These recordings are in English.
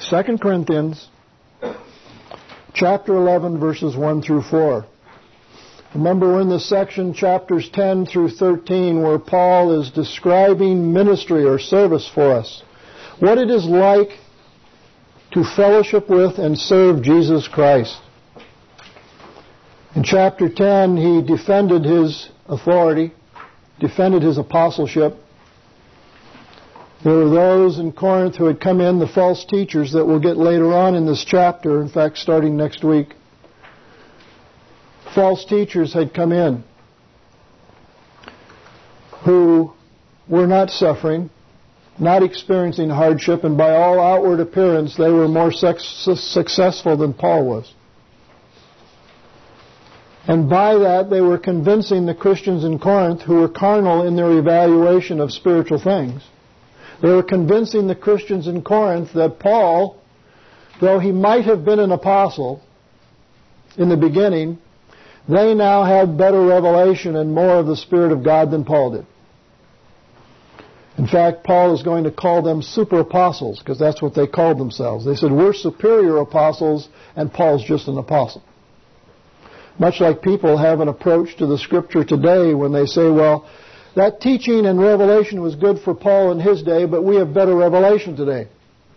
2 Corinthians chapter 11, verses 1 through 4. Remember, we're in this section, chapters 10 through 13, where Paul is describing ministry or service for us. What it is like to fellowship with and serve Jesus Christ. In chapter 10, he defended his authority, defended his apostleship. There were those in Corinth who had come in, the false teachers that we'll get later on in this chapter, in fact, starting next week. False teachers had come in who were not suffering, not experiencing hardship, and by all outward appearance, they were more successful than Paul was. And by that, they were convincing the Christians in Corinth who were carnal in their evaluation of spiritual things. They were convincing the Christians in Corinth that Paul, though he might have been an apostle in the beginning, they now had better revelation and more of the Spirit of God than Paul did. In fact, Paul is going to call them super apostles, because that's what they called themselves. They said, we're superior apostles, and Paul's just an apostle. Much like people have an approach to the Scripture today when they say, well, that teaching and revelation was good for Paul in his day, but we have better revelation today.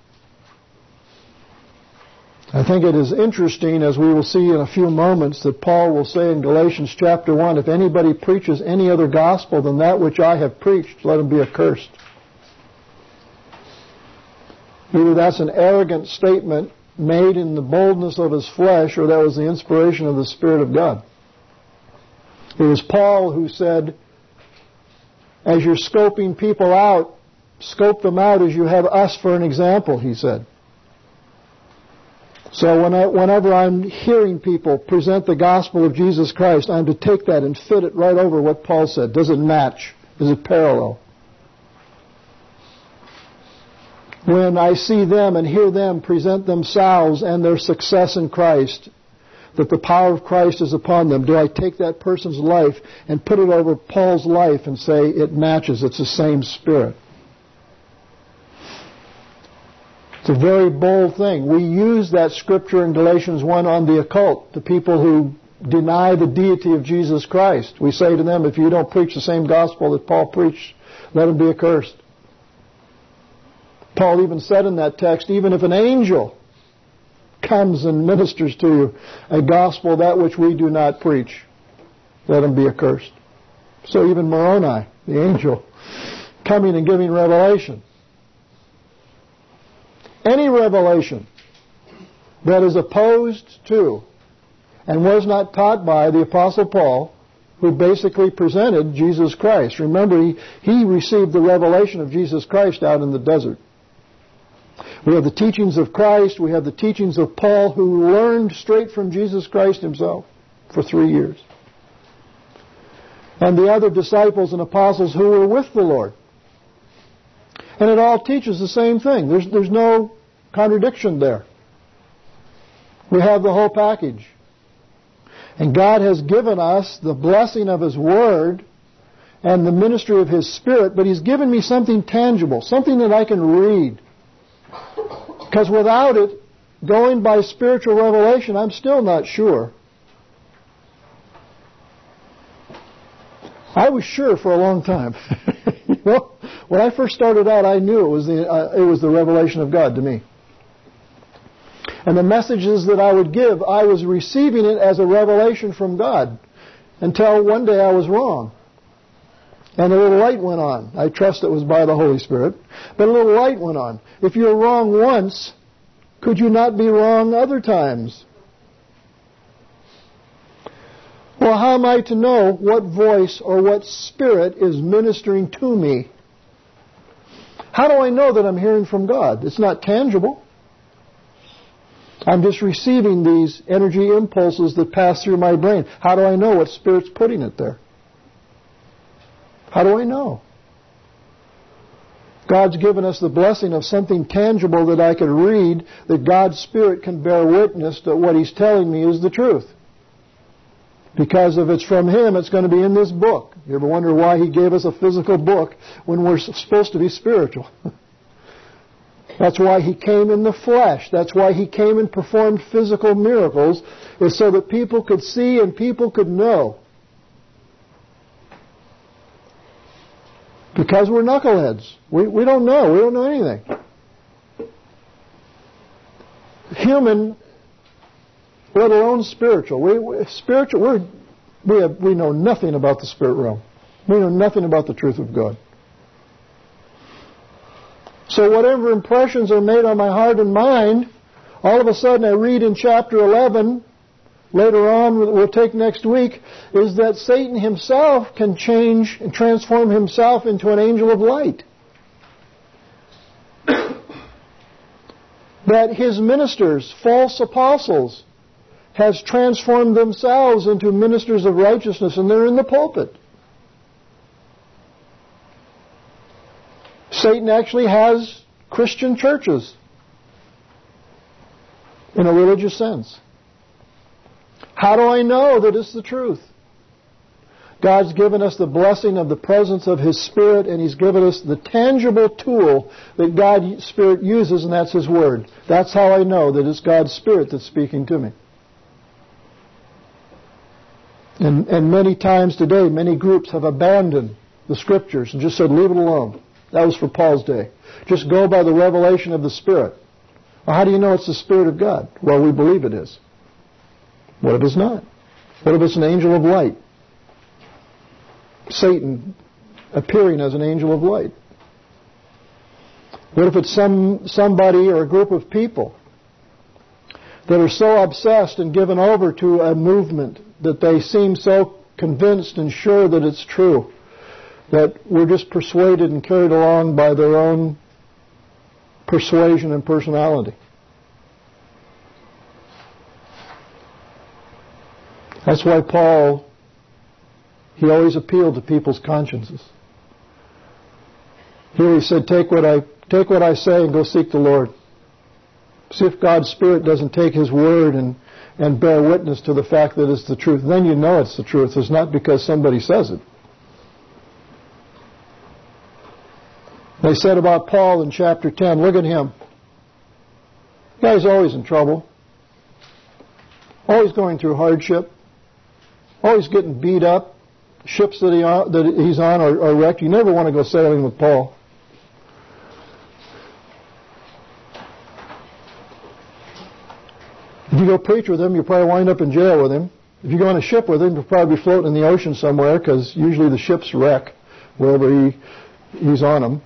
I think it is interesting, as we will see in a few moments, that Paul will say in Galatians chapter 1, if anybody preaches any other gospel than that which I have preached, let him be accursed. Either that's an arrogant statement made in the boldness of his flesh, or that was the inspiration of the Spirit of God. It was Paul who said, as you're scoping people out, scope them out as you have us for an example, he said. So whenever I'm hearing people present the gospel of Jesus Christ, I'm to take that and fit it right over what Paul said. Does it match? Is it parallel? When I see them and hear them present themselves and their success in Christ, that the power of Christ is upon them, do I take that person's life and put it over Paul's life and say it matches, it's the same spirit? It's a very bold thing. We use that scripture in Galatians 1 on the occult, the people who deny the deity of Jesus Christ. We say to them, if you don't preach the same gospel that Paul preached, let him be accursed. Paul even said in that text, even if an angel comes and ministers to you a gospel that which we do not preach, let him be accursed. So even Moroni, the angel, coming and giving revelation. Any revelation that is opposed to and was not taught by the Apostle Paul, who basically presented Jesus Christ. Remember, he received the revelation of Jesus Christ out in the desert. We have the teachings of Christ. We have the teachings of Paul, who learned straight from Jesus Christ himself for 3 years. And the other disciples and apostles who were with the Lord. And it all teaches the same thing. There's no contradiction there. We have the whole package. And God has given us the blessing of His Word and the ministry of His Spirit, but He's given me something tangible, something that I can read. Because without it, going by spiritual revelation, I'm still not sure. I was sure for a long time. When I first started out, I knew it was the revelation of God to me. And the messages that I would give, I was receiving it as a revelation from God. Until one day I was wrong. And a little light went on. I trust it was by the Holy Spirit. But a little light went on. If you're wrong once, could you not be wrong other times? Well, how am I to know what voice or what spirit is ministering to me? How do I know that I'm hearing from God? It's not tangible. I'm just receiving these energy impulses that pass through my brain. How do I know what spirit's putting it there? How do I know? God's given us the blessing of something tangible that I can read, that God's Spirit can bear witness that what He's telling me is the truth. Because if it's from Him, it's going to be in this book. You ever wonder why He gave us a physical book when we're supposed to be spiritual? That's why He came in the flesh. That's why He came and performed physical miracles, is so that people could see and people could know. Because we're knuckleheads. We don't know. We don't know anything. Human, let alone spiritual. We know nothing about the spirit realm. We know nothing about the truth of God. So whatever impressions are made on my heart and mind, all of a sudden I read in chapter 11, later on we'll take next week, is that Satan himself can change and transform himself into an angel of light. That his ministers, false apostles, has transformed themselves into ministers of righteousness, and they're in the pulpit. Satan actually has Christian churches in a religious sense. How do I know that it's the truth? God's given us the blessing of the presence of His Spirit, and He's given us the tangible tool that God's Spirit uses, and that's His Word. That's how I know that it's God's Spirit that's speaking to me. And many times today, many groups have abandoned the Scriptures and just said, leave it alone. That was for Paul's day. Just go by the revelation of the Spirit. Well, how do you know it's the Spirit of God? Well, we believe it is. What if it's not? What if it's an angel of light? Satan appearing as an angel of light. What if it's somebody or a group of people that are so obsessed and given over to a movement that they seem so convinced and sure that it's true, that we're just persuaded and carried along by their own persuasion and personality? That's why Paul, he always appealed to people's consciences. Here he said, take what I say and go seek the Lord. See if God's Spirit doesn't take His word and bear witness to the fact that it's the truth. Then you know it's the truth. It's not because somebody says it. They said about Paul in chapter 10, look at him. The guy's always in trouble. Always going through hardship. Always getting beat up. Ships that he's on are wrecked. You never want to go sailing with Paul. If you go preach with him, you'll probably wind up in jail with him. If you go on a ship with him, you'll probably be floating in the ocean somewhere, because usually the ships wreck wherever he's on them.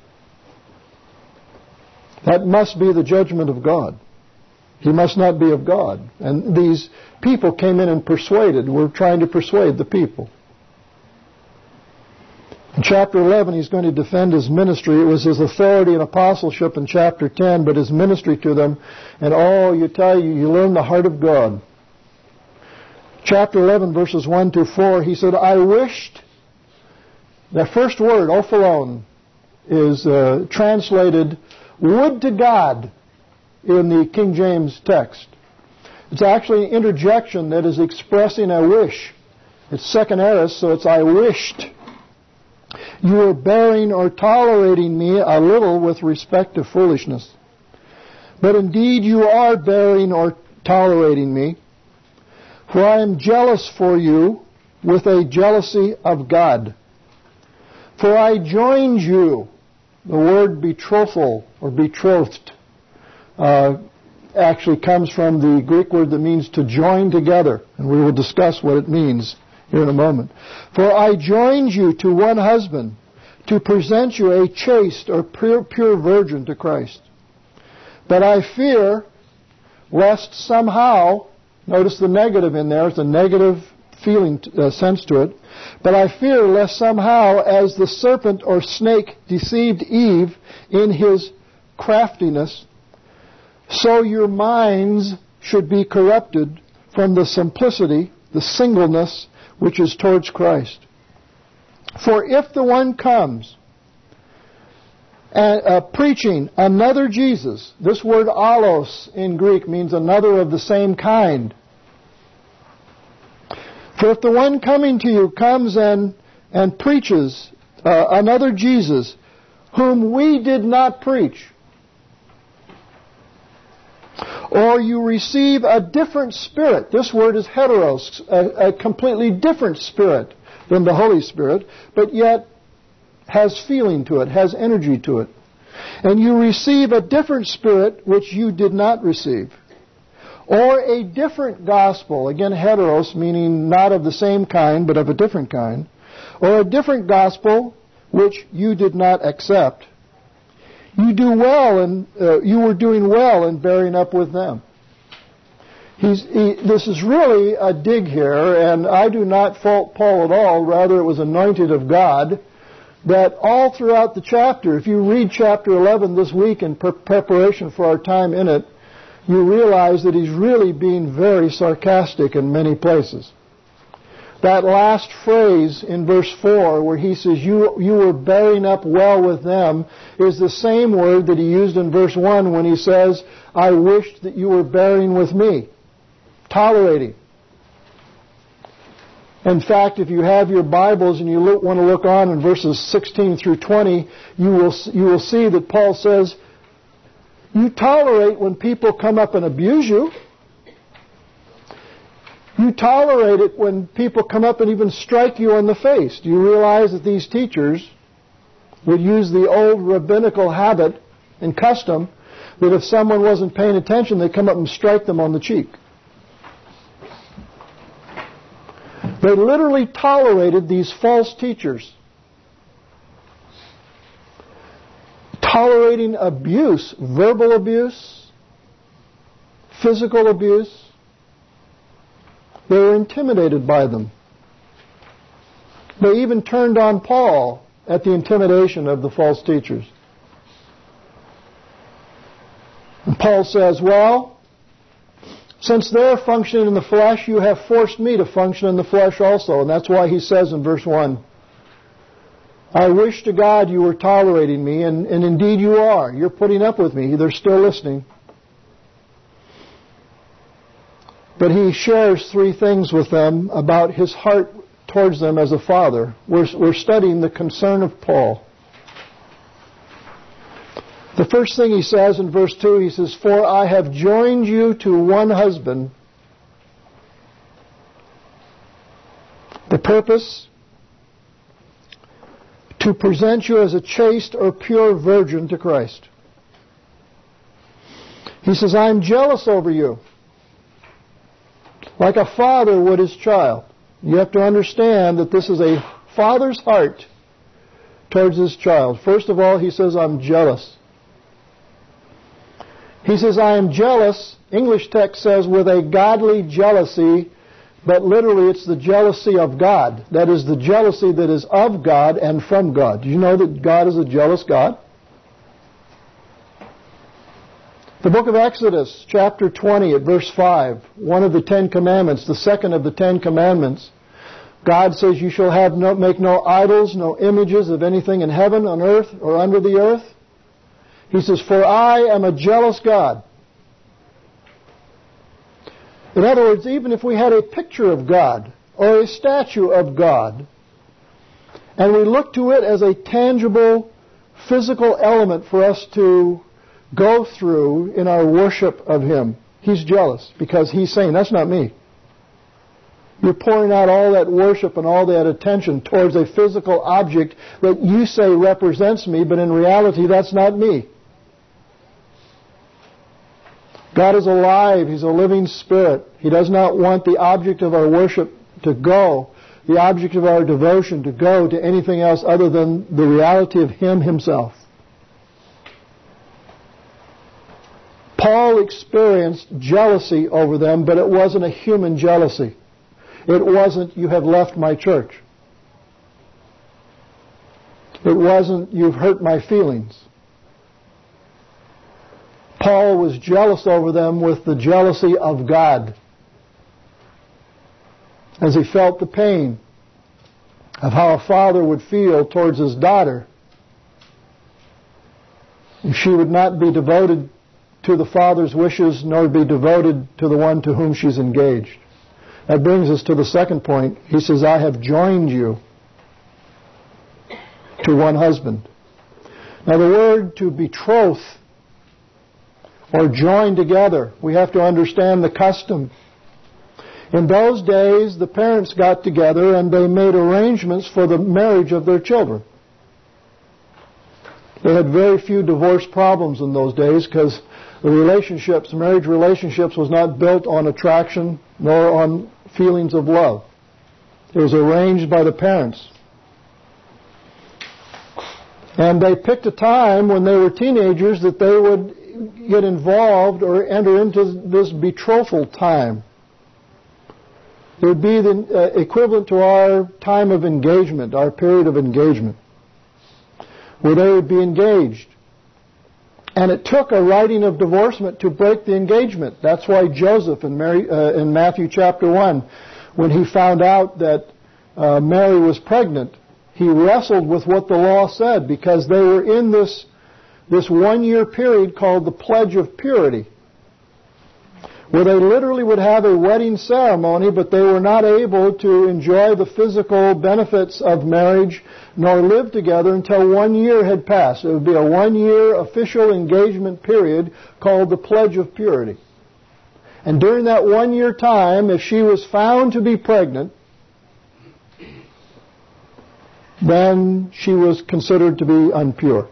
That must be the judgment of God. He must not be of God. And these people came in and were trying to persuade the people. In chapter 11, he's going to defend his ministry. It was his authority and apostleship in chapter 10, but his ministry to them. And you learn the heart of God. Chapter 11, verses 1 to 4, he said, I wished, the first word, ophalon, is translated, would to God, in the King James text. It's actually an interjection that is expressing a wish. It's second aorist, so it's I wished. You are bearing or tolerating me a little with respect to foolishness. But indeed you are bearing or tolerating me, for I am jealous for you with a jealousy of God. For I joined you. The word betrothal or betrothed actually comes from the Greek word that means to join together. And we will discuss what it means here in a moment. For I joined you to one husband to present you a chaste or pure virgin to Christ. But I fear lest somehow, notice the negative in there, it's a negative feeling sense to it, but I fear lest somehow as the serpent or snake deceived Eve in his craftiness, so your minds should be corrupted from the simplicity, the singleness, which is towards Christ. For if the one comes preaching another Jesus, this word allos in Greek means another of the same kind. For if the one coming to you comes and preaches another Jesus, whom we did not preach. Or you receive a different spirit. This word is heteros, a completely different spirit than the Holy Spirit, but yet has feeling to it, has energy to it. And you receive a different spirit which you did not receive. Or a different gospel, again heteros, meaning not of the same kind, but of a different kind. Or a different gospel which you did not accept. You were doing well in bearing up with them. This is really a dig here, and I do not fault Paul at all. Rather, it was anointed of God. That all throughout the chapter, if you read chapter 11 this week in preparation for our time in it, you realize that he's really being very sarcastic in many places. That last phrase in verse 4 where he says, you were bearing up well with them, is the same word that he used in verse 1 when he says, I wished that you were bearing with me. Tolerating. In fact, if you have your Bibles and you want to look on in verses 16 through 20, you will see that Paul says, you tolerate when people come up and abuse you. You tolerate it when people come up and even strike you on the face. Do you realize that these teachers would use the old rabbinical habit and custom that if someone wasn't paying attention, they'd come up and strike them on the cheek? They literally tolerated these false teachers. Tolerating abuse, verbal abuse, physical abuse. They were intimidated by them. They even turned on Paul at the intimidation of the false teachers. And Paul says, well, since they're functioning in the flesh, you have forced me to function in the flesh also. And that's why he says in verse 1, I wish to God you were tolerating me, and indeed you are. You're putting up with me. They're still listening. But he shares three things with them about his heart towards them as a father. We're studying the concern of Paul. The first thing he says in verse 2, he says, for I have joined you to one husband. The purpose? To present you as a chaste or pure virgin to Christ. He says, I'm jealous over you. Like a father would his child. You have to understand that this is a father's heart towards his child. First of all, he says, I'm jealous. He says, I am jealous, English text says, with a godly jealousy, but literally it's the jealousy of God. That is the jealousy that is of God and from God. Do you know that God is a jealous God? The book of Exodus, chapter 20, at verse 5, one of the 10 commandments, the second of the 10 commandments, God says, you shall make no idols, no images of anything in heaven, on earth, or under the earth. He says, for I am a jealous God. In other words, even if we had a picture of God or a statue of God, and we look to it as a tangible, physical element for us to go through in our worship of Him, He's jealous because He's saying, that's not me. You're pouring out all that worship and all that attention towards a physical object that you say represents me, but in reality that's not me. God is alive. He's a living spirit. He does not want the object of our worship to go, the object of our devotion to go to anything else other than the reality of Him Himself. Paul experienced jealousy over them, but it wasn't a human jealousy. It wasn't, you have left my church. It wasn't, you've hurt my feelings. Paul was jealous over them with the jealousy of God, as he felt the pain of how a father would feel towards his daughter if she would not be devoted to the father's wishes nor be devoted to the one to whom she's engaged. That brings us to the second point. He says, I have joined you to one husband. Now the word to betroth or join together. We have to understand the custom. In those days, the parents got together and they made arrangements for the marriage of their children. They had very few divorce problems in those days because the relationships, marriage relationships, was not built on attraction nor on feelings of love. It was arranged by the parents. And they picked a time when they were teenagers that they would get involved or enter into this betrothal time. It would be the equivalent to our time of engagement, our period of engagement, where they would be engaged. And it took a writing of divorcement to break the engagement. That's why Joseph in Matthew chapter 1, when he found out that Mary was pregnant, he wrestled with what the law said, because they were in this 1 year period called the Pledge of Purity, where they literally would have a wedding ceremony, but they were not able to enjoy the physical benefits of marriage nor live together until 1 year had passed. It would be a 1 year official engagement period called the Pledge of Purity. And during that 1 year time, if she was found to be pregnant, then she was considered to be unpure.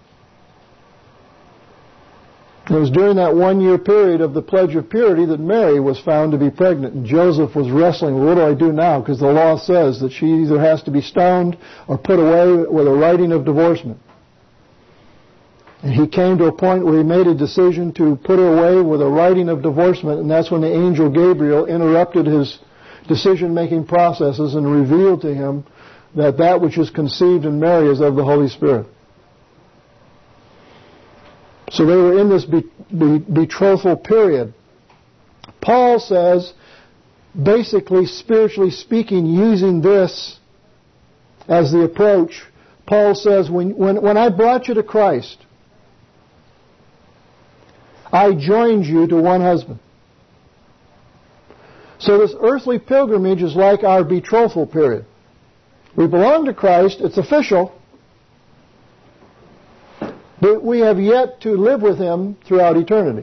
It was during that 1 year period of the Pledge of Purity that Mary was found to be pregnant, and Joseph was wrestling, well, what do I do now? Because the law says that she either has to be stoned or put away with a writing of divorcement. And he came to a point where he made a decision to put her away with a writing of divorcement, and that's when the angel Gabriel interrupted his decision-making processes and revealed to him that which is conceived in Mary is of the Holy Spirit. So they were in this betrothal period. Paul says, basically, spiritually speaking, using this as the approach, Paul says, when I brought you to Christ, I joined you to one husband. So this earthly pilgrimage is like our betrothal period. We belong to Christ, it's official, but we have yet to live with Him throughout eternity.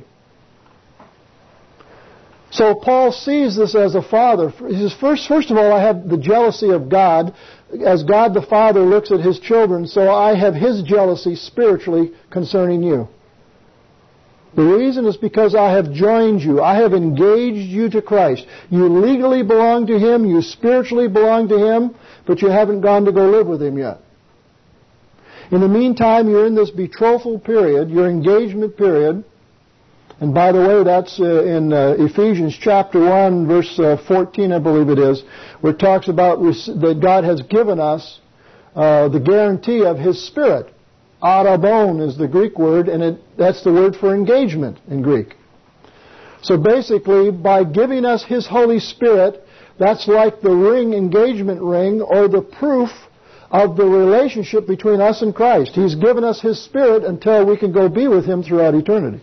So Paul sees this as a father. He says, first of all, I have the jealousy of God. As God the Father looks at His children, so I have His jealousy spiritually concerning you. The reason is because I have joined you. I have engaged you to Christ. You legally belong to Him. You spiritually belong to Him, but you haven't gone to go live with Him yet. In the meantime, you're in this betrothal period, your engagement period. And by the way, that's in Ephesians chapter 1, verse 14, I believe it is, where it talks about that God has given us the guarantee of His Spirit. Arabon is the Greek word, and that's the word for engagement in Greek. So basically, by giving us His Holy Spirit, that's like the engagement ring, or the proof of the relationship between us and Christ. He's given us His Spirit until we can go be with Him throughout eternity.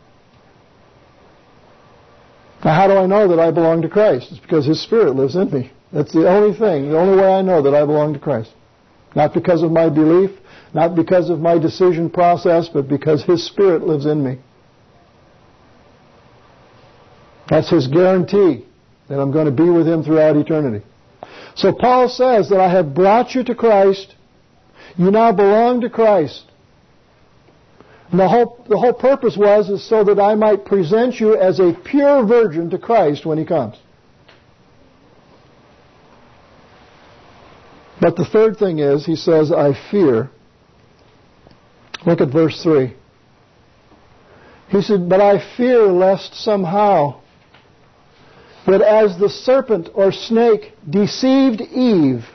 Now, how do I know that I belong to Christ? It's because His Spirit lives in me. That's the only thing, the only way I know that I belong to Christ. Not because of my belief, not because of my decision process, but because His Spirit lives in me. That's His guarantee that I'm going to be with Him throughout eternity. So Paul says that I have brought you to Christ. You now belong to Christ. And the whole purpose is so that I might present you as a pure virgin to Christ when He comes. But the third thing is, he says, I fear. Look at verse 3. He said, but I fear lest somehow that as the serpent or snake deceived Eve,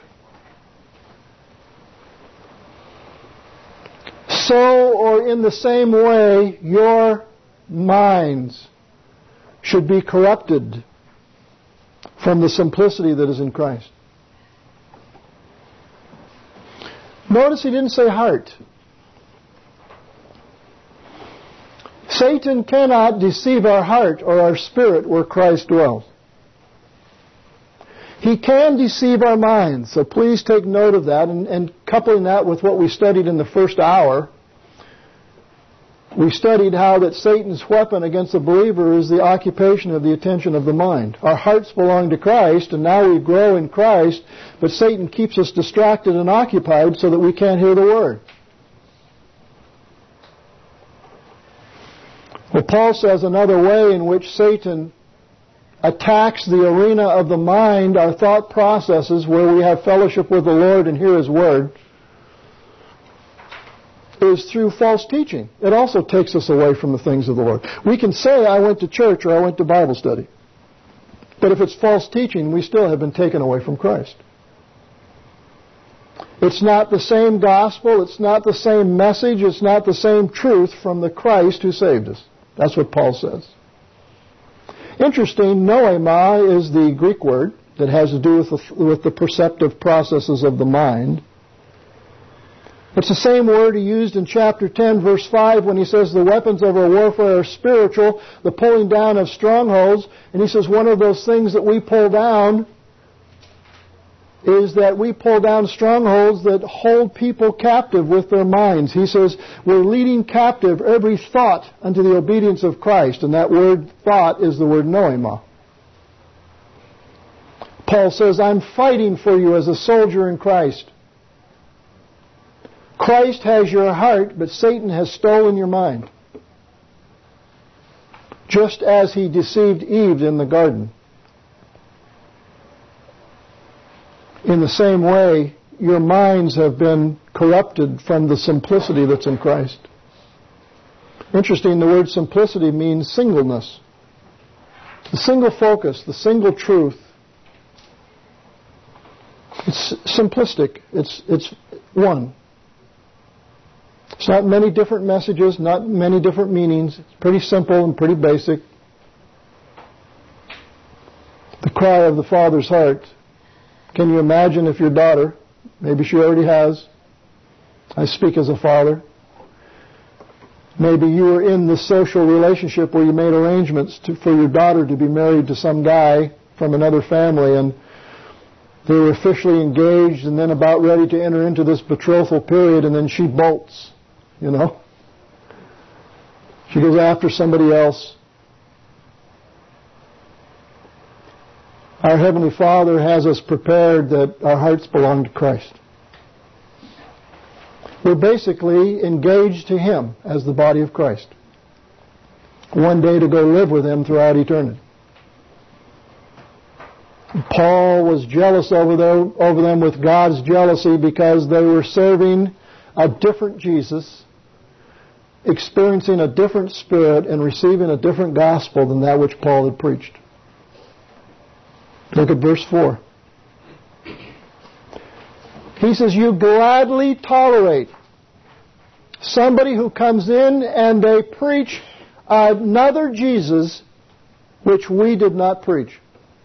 so or in the same way your minds should be corrupted from the simplicity that is in Christ. Notice he didn't say heart. Satan cannot deceive our heart or our spirit where Christ dwells. He can deceive our minds, so please take note of that, and coupling that with what we studied in the first hour, we studied how that Satan's weapon against the believer is the occupation of the attention of the mind. Our hearts belong to Christ, and now we grow in Christ, but Satan keeps us distracted and occupied so that we can't hear the Word. Well, Paul says another way in which Satan attacks the arena of the mind, our thought processes, where we have fellowship with the Lord and hear His Word, is through false teaching. It also takes us away from the things of the Lord. We can say, I went to church or I went to Bible study. But if it's false teaching, we still have been taken away from Christ. It's not the same gospel, it's not the same message, it's not the same truth from the Christ who saved us. That's what Paul says. Interesting, noema is the Greek word that has to do with the perceptive processes of the mind. It's the same word he used in chapter 10, verse 5, when he says the weapons of our warfare are spiritual, the pulling down of strongholds. And he says one of those things that we pull down is that we pull down strongholds that hold people captive with their minds. He says we're leading captive every thought unto the obedience of Christ. And that word thought is the word noema. Paul says, I'm fighting for you as a soldier in Christ. Christ has your heart, but Satan has stolen your mind. Just as he deceived Eve in the garden. In the same way, your minds have been corrupted from the simplicity that's in Christ. Interesting, the word simplicity means singleness. The single focus, the single truth. It's simplistic. It's one. It's not many different messages, not many different meanings. It's pretty simple and pretty basic. The cry of the Father's heart. Can you imagine if your daughter, maybe she already has, I speak as a father, maybe you were in the social relationship where you made arrangements for your daughter to be married to some guy from another family, and they were officially engaged and then about ready to enter into this betrothal period, and then she bolts, you know. She goes after somebody else. Our Heavenly Father has us prepared that our hearts belong to Christ. We're basically engaged to Him as the body of Christ. One day to go live with Him throughout eternity. Paul was jealous over them with God's jealousy because they were serving a different Jesus, experiencing a different spirit, and receiving a different gospel than that which Paul had preached. Look at verse 4. He says, you gladly tolerate somebody who comes in and they preach another Jesus which we did not preach.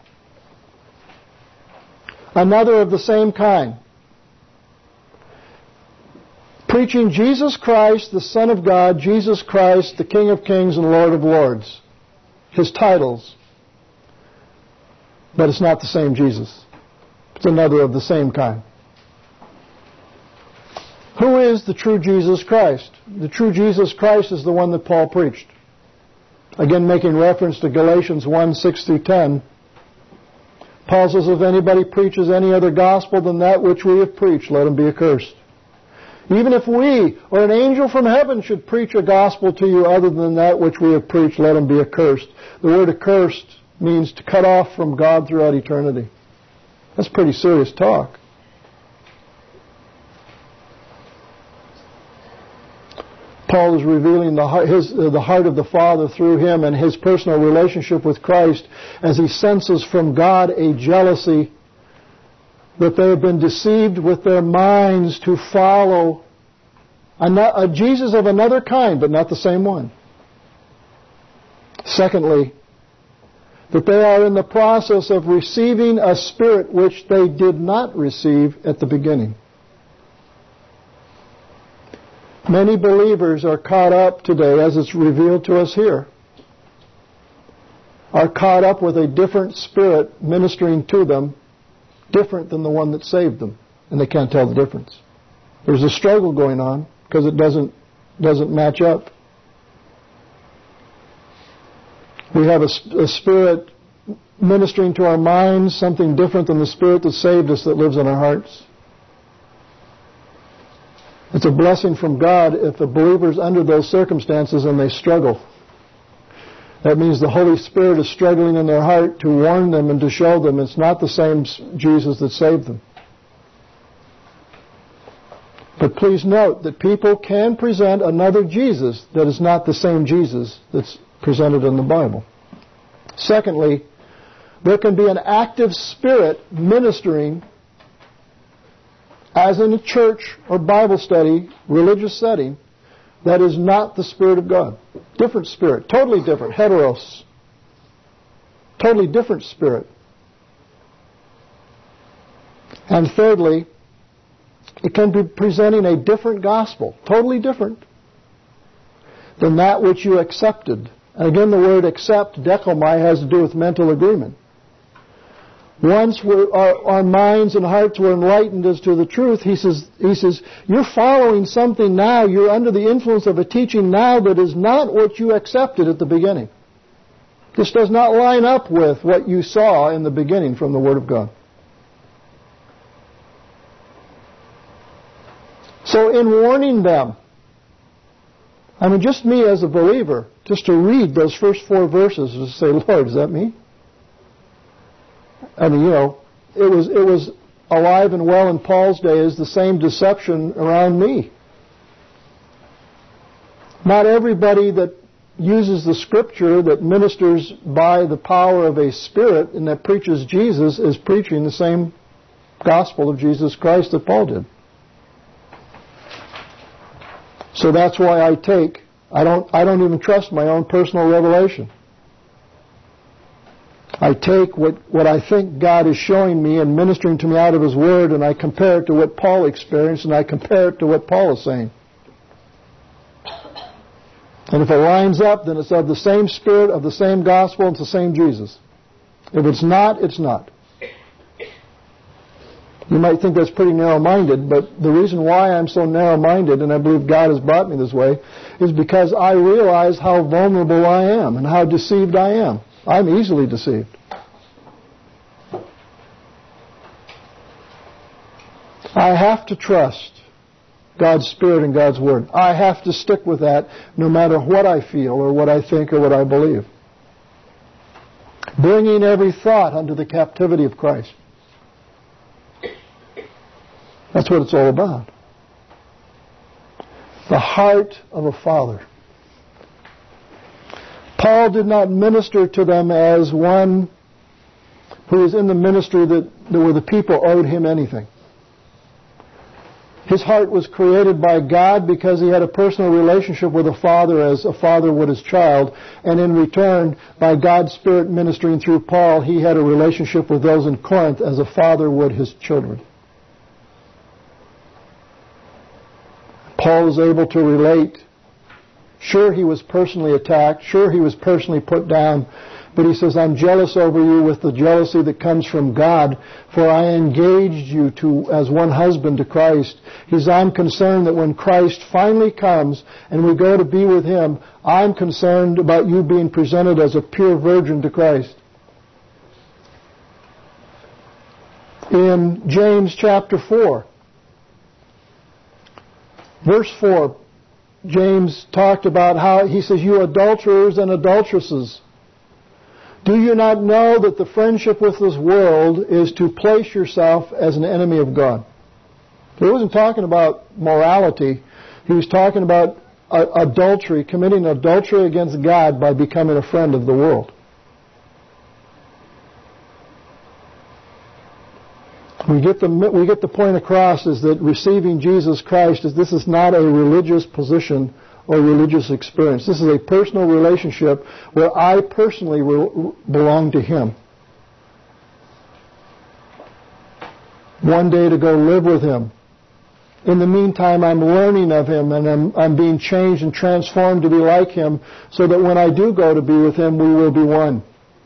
Another of the same kind. Preaching Jesus Christ, the Son of God, Jesus Christ, the King of Kings and Lord of Lords. His titles. But it's not the same Jesus. It's another of the same kind. Who is the true Jesus Christ? The true Jesus Christ is the one that Paul preached. Again, making reference to Galatians 1, 6 through 10. Paul says, if anybody preaches any other gospel than that which we have preached, let him be accursed. Even if we or an angel from heaven should preach a gospel to you other than that which we have preached, let him be accursed. The word accursed means to cut off from God throughout eternity. That's pretty serious talk. Paul is revealing the heart of the Father through him and his personal relationship with Christ as he senses from God a jealousy that they have been deceived with their minds to follow a Jesus of another kind, but not the same one. Secondly, that they are in the process of receiving a spirit which they did not receive at the beginning. Many believers are caught up today, as it's revealed to us here, are caught up with a different spirit ministering to them, different than the one that saved them, and they can't tell the difference. There's a struggle going on because it doesn't match up. We have a Spirit ministering to our minds, something different than the Spirit that saved us that lives in our hearts. It's a blessing from God if a believer's under those circumstances and they struggle. That means the Holy Spirit is struggling in their heart to warn them and to show them it's not the same Jesus that saved them. But please note that people can present another Jesus that is not the same Jesus that's presented in the Bible. Secondly, there can be an active Spirit ministering as in a church or Bible study, religious setting, that is not the Spirit of God. Different Spirit, totally different, heteros. Totally different Spirit. And thirdly, it can be presenting a different gospel, totally different than that which you accepted. And again, the word accept, dekomai, has to do with mental agreement. Once our minds and hearts were enlightened as to the truth, he says, you're following something now, you're under the influence of a teaching now that is not what you accepted at the beginning. This does not line up with what you saw in the beginning from the Word of God. So in warning them, I mean, just me as a believer, just to read those first 4 verses and say, Lord, is that me? I mean, you know, it was alive and well in Paul's day as the same deception around me. Not everybody that uses the Scripture, that ministers by the power of a Spirit and that preaches Jesus, is preaching the same gospel of Jesus Christ that Paul did. So that's why I don't even trust my own personal revelation. I take what I think God is showing me and ministering to me out of His Word, and I compare it to what Paul experienced, and I compare it to what Paul is saying. And if it lines up, then it's of the same Spirit, of the same gospel, and it's the same Jesus. If it's not, it's not. You might think that's pretty narrow-minded, but the reason why I'm so narrow-minded, and I believe God has brought me this way, is because I realize how vulnerable I am and how deceived I am. I'm easily deceived. I have to trust God's Spirit and God's Word. I have to stick with that no matter what I feel or what I think or what I believe. Bringing every thought under the captivity of Christ. That's what it's all about. The heart of a father. Paul did not minister to them as one who was in the ministry where the people owed him anything. His heart was created by God because he had a personal relationship with a father as a father would his child. And in return, by God's Spirit ministering through Paul, he had a relationship with those in Corinth as a father would his children. Paul was able to relate. Sure, he was personally attacked. Sure, he was personally put down. But he says, I'm jealous over you with the jealousy that comes from God, for I engaged you as one husband to Christ. He says, I'm concerned that when Christ finally comes and we go to be with Him, I'm concerned about you being presented as a pure virgin to Christ. In James chapter 4, verse 4, James talked about how, he says, you adulterers and adulteresses, do you not know that the friendship with this world is to place yourself as an enemy of God? He wasn't talking about morality. He was talking about adultery, committing adultery against God by becoming a friend of the world. We get the point across is that receiving Jesus Christ this is not a religious position or religious experience. This is a personal relationship where I personally belong to Him. One day to go live with Him. In the meantime, I'm learning of Him and I'm being changed and transformed to be like Him so that when I do go to be with Him, we will be one.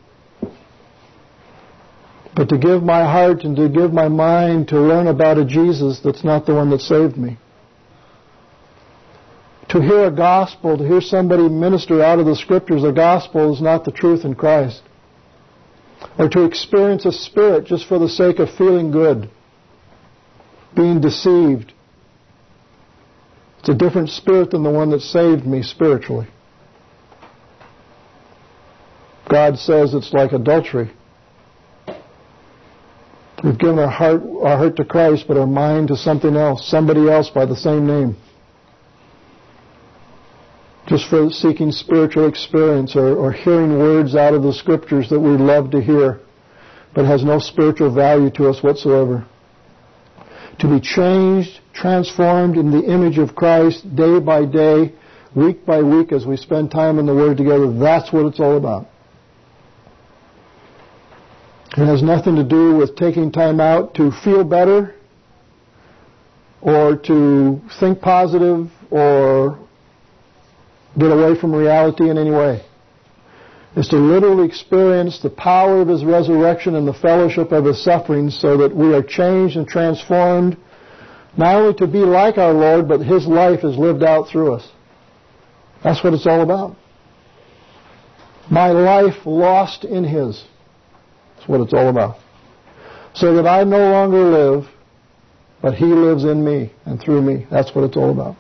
But to give my heart and to give my mind to learn about a Jesus that's not the one that saved me. To hear a gospel, to hear somebody minister out of the Scriptures a gospel is not the truth in Christ. Or to experience a spirit just for the sake of feeling good, being deceived. It's a different spirit than the one that saved me spiritually. God says it's like adultery. We've given our heart to Christ, but our mind to something else, somebody else by the same name. Just for seeking spiritual experience or hearing words out of the Scriptures that we love to hear, but has no spiritual value to us whatsoever. To be changed, transformed in the image of Christ day by day, week by week as we spend time in the Word together, that's what it's all about. It has nothing to do with taking time out to feel better or to think positive or get away from reality in any way. It's to literally experience the power of His resurrection and the fellowship of His sufferings so that we are changed and transformed, not only to be like our Lord, but His life is lived out through us. That's what it's all about. My life lost in His. That's what it's all about. So that I no longer live, but He lives in me and through me. That's what it's all about.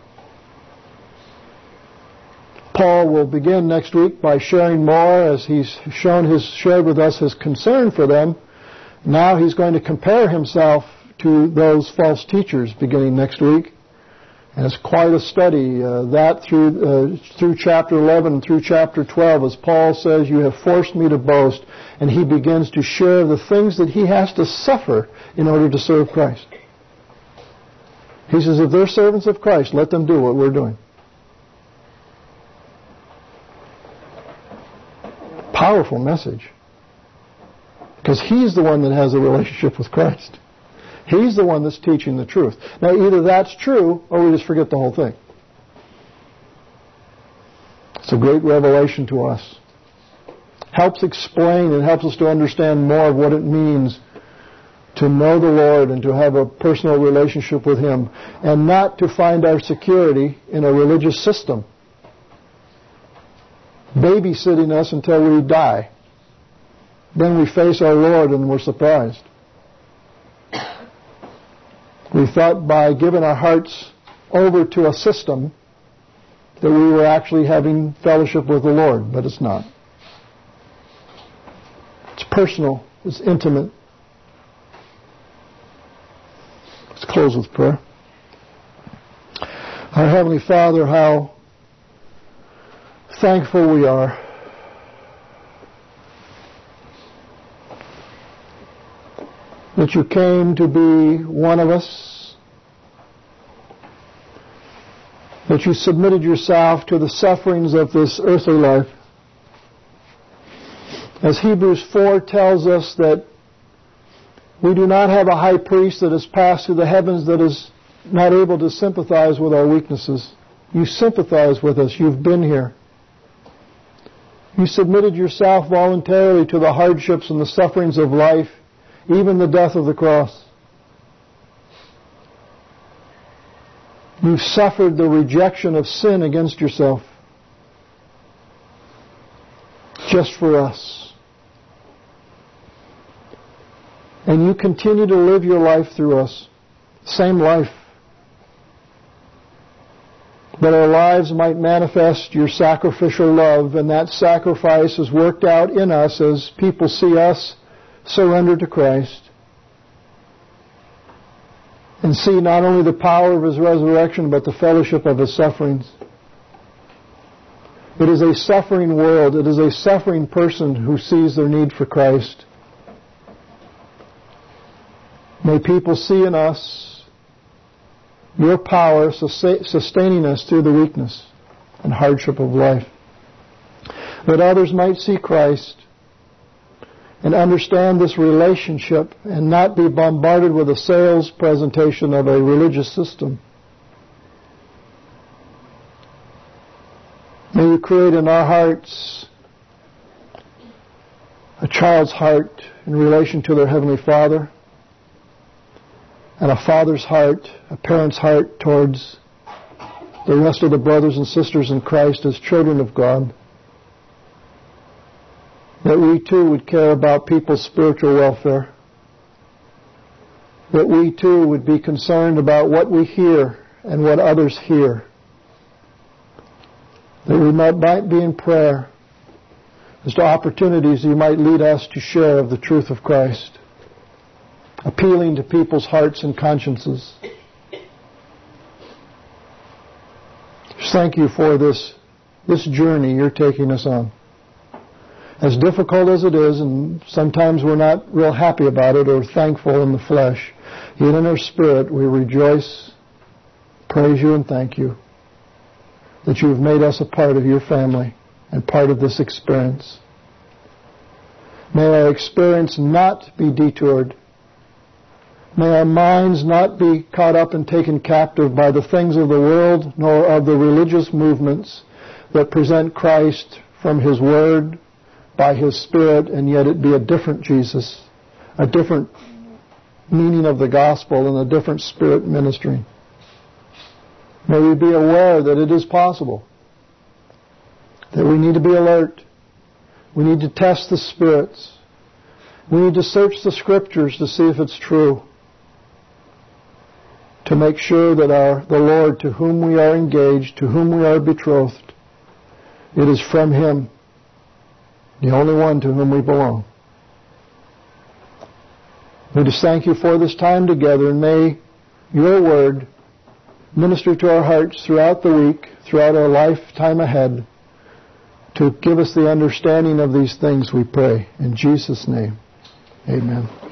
Paul will begin next week by sharing more as he's shared with us his concern for them. Now he's going to compare himself to those false teachers beginning next week. And it's quite a study, that through chapter 11 and through chapter 12, as Paul says, you have forced me to boast. And he begins to share the things that he has to suffer in order to serve Christ. He says, if they're servants of Christ, let them do what we're doing. Powerful message. Because he's the one that has a relationship with Christ. He's the one that's teaching the truth. Now, either that's true, or we just forget the whole thing. It's a great revelation to us. Helps explain and helps us to understand more of what it means to know the Lord and to have a personal relationship with Him, and not to find our security in a religious system, babysitting us until we die. Then we face our Lord and we're surprised. We thought by giving our hearts over to a system that we were actually having fellowship with the Lord, but it's not. It's personal. It's intimate. Let's close with prayer. Our Heavenly Father, how thankful we are that you came to be one of us, that you submitted yourself to the sufferings of this earthly life. As Hebrews 4 tells us that we do not have a high priest that has passed through the heavens that is not able to sympathize with our weaknesses. You sympathize with us. You've been here. You submitted yourself voluntarily to the hardships and the sufferings of life, even the death of the cross. You've suffered the rejection of sin against yourself just for us. And you continue to live your life through us. Same life. That our lives might manifest your sacrificial love, and that sacrifice is worked out in us as people see us surrender to Christ and see not only the power of His resurrection, but the fellowship of His sufferings. It is a suffering world. It is a suffering person who sees their need for Christ. May people see in us your power sustaining us through the weakness and hardship of life. That others might see Christ and understand this relationship and not be bombarded with a sales presentation of a religious system. May you create in our hearts a child's heart in relation to their Heavenly Father, and a father's heart, a parent's heart towards the rest of the brothers and sisters in Christ as children of God, that we too would care about people's spiritual welfare, that we too would be concerned about what we hear and what others hear, that we might be in prayer as to opportunities you might lead us to share of the truth of Christ, appealing to people's hearts and consciences. Just thank you for this journey you're taking us on. As difficult as it is, and sometimes we're not real happy about it or thankful in the flesh, yet in our spirit we rejoice, praise you, and thank you that you have made us a part of your family and part of this experience. May our experience not be detoured. May our minds not be caught up and taken captive by the things of the world, nor of the religious movements that present Christ from His Word, by His Spirit, and yet it be a different Jesus, a different meaning of the gospel, and a different Spirit ministering. May we be aware that it is possible, that we need to be alert. We need to test the spirits. We need to search the Scriptures to see if it's true, to make sure that the Lord to whom we are engaged, to whom we are betrothed, it is from Him, the only one to whom we belong. We just thank you for this time together, and may your Word minister to our hearts throughout the week, throughout our lifetime ahead, to give us the understanding of these things, we pray. In Jesus' name, amen.